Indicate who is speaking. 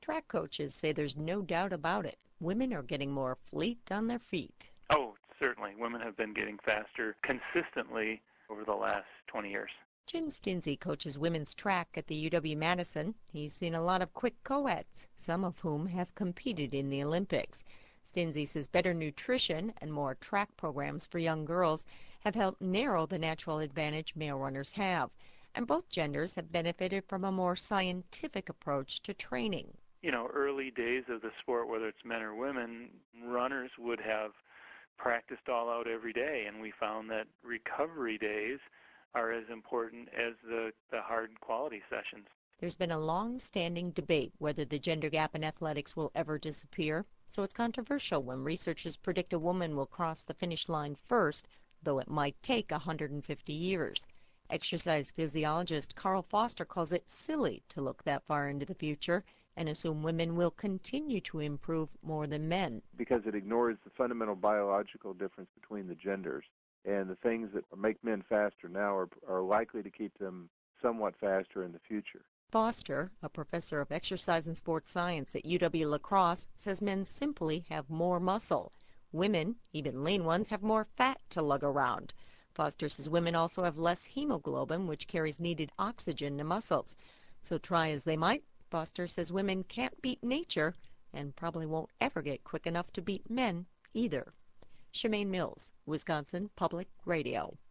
Speaker 1: Track coaches say there's no doubt about it. Women are getting more fleet on their feet.
Speaker 2: Oh, certainly. Women have been getting faster consistently over the last 20 years.
Speaker 1: Jim Stinzy coaches women's track at the UW-Madison. He's seen a lot of quick co-eds, some of whom have competed in the Olympics. Stinzy says better nutrition and more track programs for young girls have helped narrow the natural advantage male runners have. And both genders have benefited from a more scientific approach to training.
Speaker 2: Early days of the sport, whether it's men or women, runners would have practiced all out every day, and we found that recovery days are as important as the hard quality sessions.
Speaker 1: There's been a long-standing debate whether the gender gap in athletics will ever disappear, so it's controversial when researchers predict a woman will cross the finish line first, though it might take 150 years. Exercise physiologist Carl Foster calls it silly to look that far into the future and assume women will continue to improve more than men.
Speaker 3: Because it ignores the fundamental biological difference between the genders. And the things that make men faster now are likely to keep them somewhat faster in the future.
Speaker 1: Foster, a professor of exercise and sports science at UW-La Crosse, says men simply have more muscle. Women, even lean ones, have more fat to lug around. Foster says women also have less hemoglobin, which carries needed oxygen to muscles. So try as they might, Foster says women can't beat nature and probably won't ever get quick enough to beat men either. Shemaine Mills, Wisconsin Public Radio.